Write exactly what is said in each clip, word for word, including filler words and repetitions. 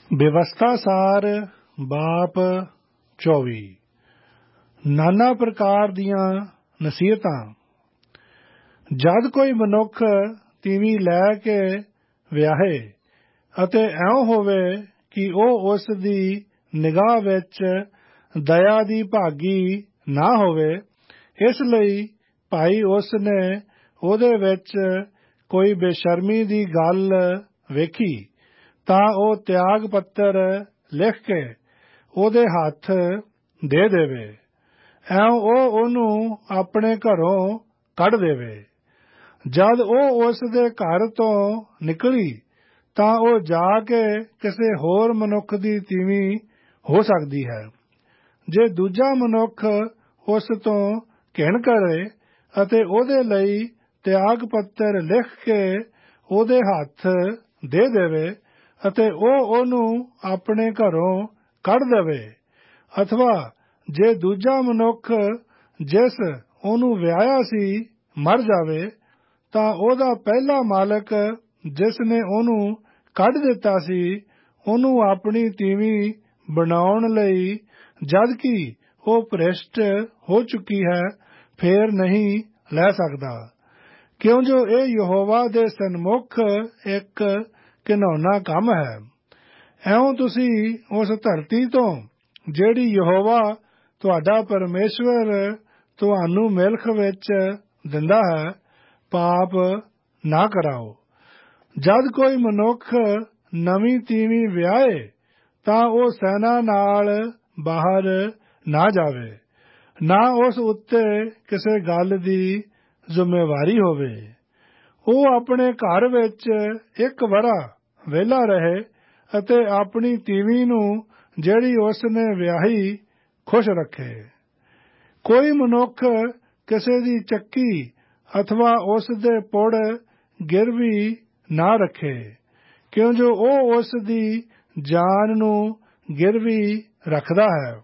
ਵਿਵਸਥਾ ਸਾਰ ਬਾਪ ਚੌਵੀ। ਨਾਨਾ ਪ੍ਰਕਾਰ ਦੀਆਂ ਨਸੀਹਤਾਂ। ਜਦ ਕੋਈ ਮਨੁੱਖ ਤੀਵੀਂ ਲੈ ਕੇ ਵਿਆਹੇ ਅਤੇ ਇਉਂ ਹੋਵੇ ਕਿ ਉਹ ਉਸ ਦੀ ਨਿਗਾਹ ਵਿੱਚ ਦਇਆ ਦੀ ਭਾਗੀ ਨਾ ਹੋਵੇ, ਇਸ ਲਈ ਭਾਈ ਉਸ ਨੇ ਉਹਦੇ ਵਿੱਚ ਕੋਈ ਬੇਸ਼ਰਮੀ ਦੀ ਗੱਲ ਵੇਖੀ ਤਾਂ ਉਹ ਤਿਆਗ ਪੱਤਰ ਲਿਖ ਕੇ ਉਹਦੇ ਹੱਥ ਦੇ ਦੇਵੇ। ਇਉਂ ਉਹ ਉਹਨੂੰ ਆਪਣੇ ਘਰੋਂ ਕੱਢ ਦੇਵੇ। ਜਦ ਉਹ ਉਸ ਦੇ ਘਰ ਤੋਂ ਨਿਕਲੀ ਤਾਂ ਉਹ ਜਾ ਕੇ ਕਿਸੇ ਹੋਰ ਮਨੁੱਖ ਦੀ ਤੀਵੀਂ ਹੋ ਸਕਦੀ ਹੈ। ਜੇ ਦੂਜਾ ਮਨੁੱਖ ਉਸ ਤੋਂ ਘਿਣ ਕਰੇ ਅਤੇ ਉਹਦੇ ਲਈ ਤਿਆਗ ਪੱਤਰ ਲਿਖ ਕੇ ਉਹਦੇ ਹੱਥ ਦੇ ਦੇਵੇ ਅਤੇ ਉਹ ਉਹਨੂੰ ਆਪਣੇ ਘਰੋਂ ਕੱਢ ਦੇਵੇ, ਅਥਵਾ ਜੇ ਦੂਜਾ ਮਨੁੱਖ ਜਿਸ ਉਹਨੂੰ ਵਿਆਹਿਆ ਸੀ ਮਰ ਜਾਵੇ, ਤਾਂ ਉਹਦਾ ਪਹਿਲਾ ਮਾਲਕ ਜਿਸ ਨੇ ਉਹਨੂੰ ਕੱਢ ਦਿੱਤਾ ਸੀ ਉਹਨੂੰ ਆਪਣੀ ਤੀਵੀਂ ਬਣਾਉਣ ਲਈ, ਜਦ ਕਿ ਉਹ ਭ੍ਰਿਸ਼ਟ ਹੋ ਚੁੱਕੀ ਹੈ, ਫੇਰ ਨਹੀਂ ਲੈ ਸਕਦਾ, ਕਿਉਂ ਜੋ ਇਹ ਯਹੋਵਾ ਦੇ ਸਨਮੁਖ ਇੱਕ ਘਿਨਾਉਣਾ ਕੰਮ ਹੈ। ਇਉਂ ਤੁਸੀਂ ਉਸ ਧਰਤੀ ਤੋਂ ਜਿਹੜੀ ਯਹੋਵਾ ਤੁਹਾਡਾ ਪਰਮੇਸ਼ਵਰ ਤੁਹਾਨੂੰ ਮਿਲਖ ਵਿੱਚ ਦਿੰਦਾ ਹੈ, ਪਾਪ ਨਾ ਕਰਾਓ। ਜਦ ਕੋਈ ਮਨੁੱਖ ਨਵੀਂ ਤੀਵੀਂ ਵਿਆਹੇ ਤਾਂ ਉਹ ਸੈਨਾ ਨਾਲ ਬਾਹਰ ਨਾ ਜਾਵੇ, ਨਾ ਉਸ ਉੱਤੇ ਕਿਸੇ ਗੱਲ ਦੀ ਜ਼ਿੰਮੇਵਾਰੀ ਹੋਵੇ। ਉਹ ਆਪਣੇ ਘਰ ਵਿੱਚ ਇੱਕ ਵਰ੍ਹਾ ਵਿਹਲਾ ਰਹੇ ਅਤੇ ਆਪਣੀ ਤੀਵੀਂ ਨੂੰ ਜਿਹੜੀ ਉਸ ਨੇ ਵਿਆਹੀ ਖੁਸ਼ ਰੱਖੇ। ਕੋਈ ਮਨੁੱਖ ਕਿਸੇ ਦੀ ਚੱਕੀ ਅਥਵਾ ਉਸ ਦੇ ਪੁੜ ਗਿਰਵੀ ਨਾ ਰੱਖੇ, ਕਿਉਂ ਜੋ ਉਹ ਉਸ ਦੀ ਜਾਨ ਨੂੰ ਗਿਰਵੀ ਰੱਖਦਾ ਹੈ।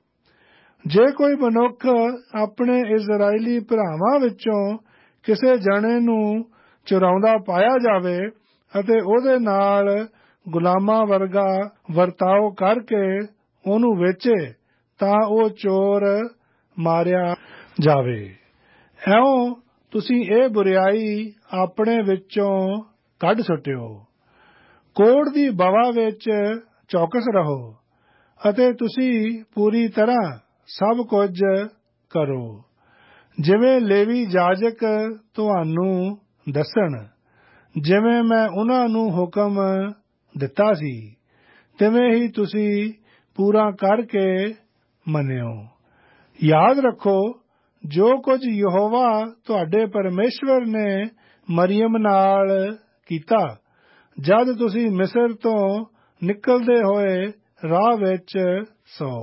ਜੇ ਕੋਈ ਮਨੁੱਖ ਆਪਣੇ ਇਜ਼ਰਾਇਲੀ ਭਰਾਵਾਂ ਵਿੱਚੋਂ ਕਿਸੇ ਜਣੇ ਨੂੰ ਚੁਰਾਉਂਦਾ ਪਾਇਆ ਜਾਵੇ ਅਤੇ ਉਹਦੇ ਨਾਲ ਗੁਲਾਮਾਂ ਵਰਗਾ ਵਰਤਾਓ ਕਰਕੇ ਉਹਨੂੰ ਵੇਚੇ, ਤਾਂ ਉਹ ਚੋਰ ਮਾਰਿਆ ਜਾਵੇ। ਇਉਂ ਤੁਸੀਂ ਇਹ ਬੁਰਿਆਈ ਆਪਣੇ ਵਿੱਚੋਂ ਕੱਢ ਸੁੱਟਿਓ। ਕੋੜ ਦੀ ਬਵਾ ਵਿੱਚ ਚੌਕਸ ਰਹੋ ਅਤੇ ਤੁਸੀਂ ਪੂਰੀ ਤਰ੍ਹਾਂ ਸਭ ਕੁਝ ਕਰੋ, ਜਿਵੇਂ ਲੇਵੀ ਜਾਜਕ ਤੁਹਾਨੂੰ ਦੱਸਣ। ਜਿਵੇਂ ਮੈਂ ਉਹਨਾਂ ਨੂੰ ਹੁਕਮ ਦਿੱਤਾ ਸੀ, ਤਿਵੇਂ ਹੀ ਤੁਸੀਂ ਪੂਰਾ ਕਰਕੇ ਮੰਨਿਓ। ਯਾਦ ਰੱਖੋ, ਜੋ ਕੁਝ ਯਹੋਵਾ ਤੁਹਾਡੇ ਪਰਮੇਸ਼ਵਰ ਨੇ ਮਰੀਅਮ ਨਾਲ ਕੀਤਾ, ਜਦ ਤੁਸੀਂ ਮਿਸਰ ਤੋਂ ਨਿਕਲਦੇ ਹੋਏ ਰਾਹ ਵਿੱਚ ਸੋ।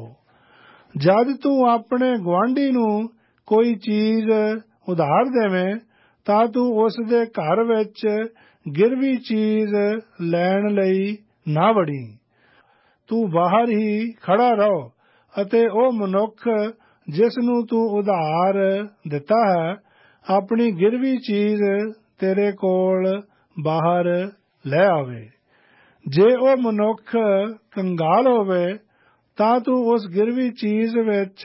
ਜਦ ਤੂੰ ਆਪਣੇ ਗੁਆਂਢੀ ਨੂੰ ਕੋਈ ਚੀਜ਼ ਉਧਾਰ ਦੇਵੇਂ ਤਾਂ ਤੂੰ ਉਸ ਦੇ ਘਰ ਵਿੱਚ ਗਿਰਵੀ ਚੀਜ਼ ਲੈਣ ਲਈ ਨਾ ਵੜੀ। ਤੂੰ ਬਾਹਰ ਹੀ ਖੜਾ ਰਹੋ ਅਤੇ ਉਹ ਮਨੁੱਖ ਜਿਸ ਨੂੰ ਤੂੰ ਉਧਾਰ ਦਿੱਤਾ ਹੈ, ਆਪਣੀ ਗਿਰਵੀ ਚੀਜ਼ ਤੇਰੇ ਕੋਲ ਬਾਹਰ ਲੈ ਆਵੇ। ਜੇ ਉਹ ਮਨੁੱਖ ਕੰਗਾਲ ਹੋਵੇ ਤਾਂ ਤੂੰ ਉਸ ਗਿਰਵੀ ਚੀਜ਼ ਵਿੱਚ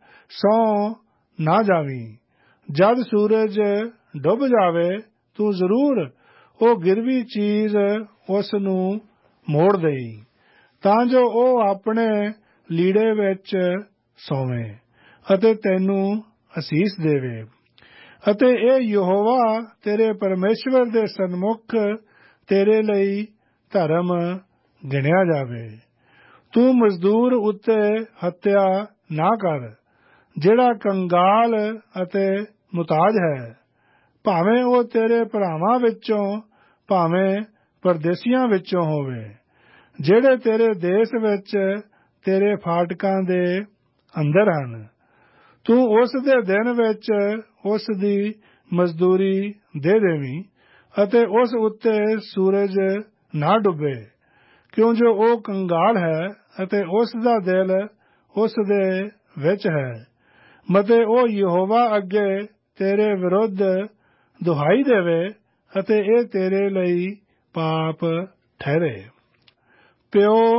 ਸੌਂ ਨਾ ਜਾਵੀਂ। ਜਦ ਸੂਰਜ ਡੁੱਬ ਜਾਵੇ ਤੂੰ ਜ਼ਰੂਰ ਉਹ ਗਿਰਵੀ ਚੀਜ਼ ਉਸ ਨੂੰ ਮੋੜ ਦੇਈ, ਤਾਂ ਜੋ ਉਹ ਆਪਣੇ ਲੀੜੇ ਵਿੱਚ ਸੌਵੇਂ ਅਤੇ ਤੈਨੂੰ ਅਸੀਸ ਦੇਵੇ। ਅਤੇ ਇਹ ਯਹੋਵਾ ਤੇਰੇ ਪਰਮੇਸ਼ਵਰ ਦੇ ਸਨਮੁਖ ਤੇਰੇ ਲਈ ਧਰਮ ਗਿਣਿਆ ਜਾਵੇ। ਤੂੰ ਮਜ਼ਦੂਰ ਉੱਤੇ ਹੱਤਿਆ ਨਾ ਕਰ, ਜਿਹੜਾ ਕੰਗਾਲ ਅਤੇ ਮੁਤਾਜ ਹੈ, ਭਾਵੇਂ ਉਹ ਤੇਰੇ ਭਰਾਵਾਂ ਵਿੱਚੋਂ ਭਾਵੇਂ ਪਰਦੇਸੀਆਂ ਵਿੱਚੋਂ ਹੋਵੇ, ਜਿਹੜੇ ਤੇਰੇ ਦੇਸ਼ ਵਿੱਚ ਤੇਰੇ ਫਾਟਕਾਂ ਦੇ ਅੰਦਰ ਹਨ। ਤੂੰ ਉਸ ਦੇ ਦਿਨ ਵਿੱਚ ਉਸ ਦੀ ਮਜ਼ਦੂਰੀ ਦੇ ਦੇਵੀਂ ਅਤੇ ਉਸ ਉੱਤੇ ਸੂਰਜ ਨਾ ਡੁੱਬੇ, ਕਿਉਂ ਜੋ ਉਹ ਕੰਗਾਲ ਹੈ ਅਤੇ ਉਸ ਦਾ ਦਿਲ ਉਸ ਦੇ ਵਿੱਚ ਹੈ। ਮਤੇ ਉਹ ਯਹੋਵਾ ਅੱਗੇ ਤੇਰੇ ਵਿਰੁੱਧ ਦੁਹਾਈ ਦੇਵੇ ਅਤੇ ਇਹ ਤੇਰੇ ਲਈ ਪਾਪ ਠਹਿਰੇ। ਪਿਓ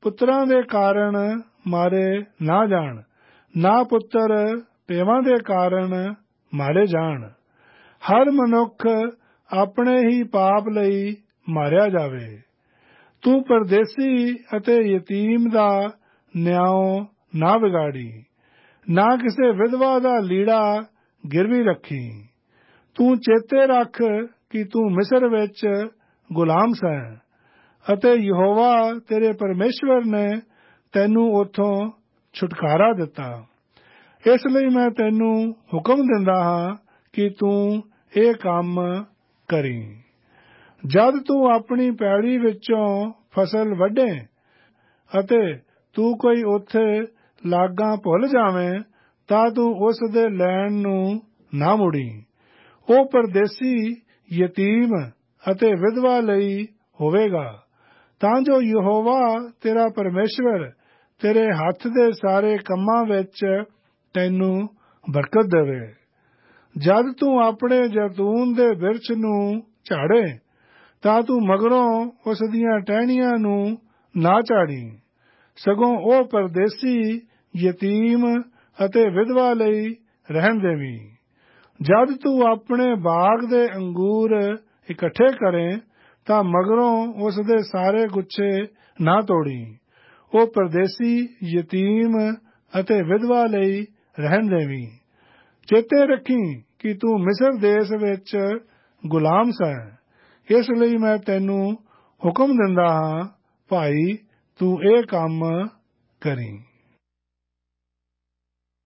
ਪੁੱਤਰਾਂ ਦੇ ਕਾਰਨ ਮਾਰੇ ਨਾ ਜਾਣ, ਨਾ ਪੁੱਤਰ ਪਿਉਾਂ ਦੇ ਕਾਰਨ ਮਾਰੇ ਜਾਣ। ਹਰ ਮਨੁੱਖ ਆਪਣੇ ਹੀ ਪਾਪ ਲਈ ਮਾਰਿਆ ਜਾਵੇ। ਤੂੰ ਪਰਦੇਸੀ ਅਤੇ ਯਤੀਮ ਦਾ ਨਿਆਂ ਨਾ ਵਿਗਾੜੀ, ਨਾ ਕਿਸੇ ਵਿਧਵਾ ਦਾ ਲੀੜਾ ਗਿਰਵੀ ਰੱਖੀ। ਤੂੰ ਚੇਤੇ ਰੱਖ ਕਿ ਤੂੰ ਮਿਸਰ ਵਿੱਚ ਗੁਲਾਮ ਸੈਂ ਅਤੇ ਯਹੋਵਾ ਤੇਰੇ ਪਰਮੇਸ਼ਵਰ ਨੇ ਤੈਨੂੰ ਉੱਥੋਂ ਛੁਟਕਾਰਾ ਦਿੱਤਾ। ਇਸ ਲਈ ਮੈਂ ਤੈਨੂੰ ਹੁਕਮ ਦਿੰਦਾ ਹਾਂ ਕਿ ਤੂੰ ਇਹ ਕੰਮ ਕਰੀਂ। ਜਦ ਤੂੰ ਆਪਣੀ ਪੈਲੀ ਵਿੱਚੋਂ ਫਸਲ ਵੱਢੇ ਅਤੇ ਤੂੰ ਕੋਈ ਉੱਥੇ ਲਾਗਾਂ ਭੁੱਲ ਜਾਵੇਂ, ਤਾਂ ਤੂੰ ਉਸ ਦੇ ਲੈਣ ਨੂੰ ਨਾ ਮੁੜੀ। ਉਹ ਪਰਦੇਸੀ, ਯਤੀਮ ਅਤੇ ਵਿਧਵਾ ਲਈ ਹੋਵੇਗਾ, ਤਾਂ ਜੋ ਯਹੋਵਾ ਤੇਰਾ ਪਰਮੇਸ਼ਵਰ ਤੇਰੇ ਹੱਥ ਦੇ ਸਾਰੇ ਕੰਮਾਂ ਵਿੱਚ ਤੈਨੂੰ ਬਰਕਤ ਦੇਵੇ। ਜਦ ਤੂੰ ਆਪਣੇ ਜੈਤੂਨ ਦੇ ਬਿਰਛ ਨੂੰ ਝਾੜੇ, ਤਾਂ ਤੂੰ ਮਗਰੋਂ ਉਸ ਦੀਆਂ ਟਹਿਣੀਆਂ ਨੂੰ ਨਾ ਝਾੜੀ, ਸਗੋਂ ਉਹ ਪਰਦੇਸੀ, ਯਤੀਮ ਅਤੇ ਵਿਧਵਾ ਲਈ ਰਹਿਣ ਦੇਵੀਂ। ਜਦ ਤੂੰ ਆਪਣੇ ਬਾਗ ਦੇ ਅੰਗੂਰ ਇਕੱਠੇ ਕਰੇ, ਤਾਂ ਮਗਰੋਂ ਉਸ ਦੇ ਸਾਰੇ ਗੁੱਛੇ ਨਾ ਤੋੜੀ। ਉਹ ਪਰਦੇਸੀ, ਯਤੀਮ ਅਤੇ ਵਿਧਵਾ ਲਈ ਰਹਿਣ ਦੇਵੀਂ। ਚੇਤੇ ਰੱਖੀ ਕਿ ਤੂੰ ਮਿਸਰ ਦੇਸ਼ ਵਿੱਚ ਗੁਲਾਮ ਸੈਂ। ਇਸ ਲਈ ਮੈਂ ਤੈਨੂੰ ਹੁਕਮ ਦਿੰਦਾ ਹਾਂ, ਭਾਈ, ਤੂੰ ਇਹ ਕੰਮ ਕਰੀਂ।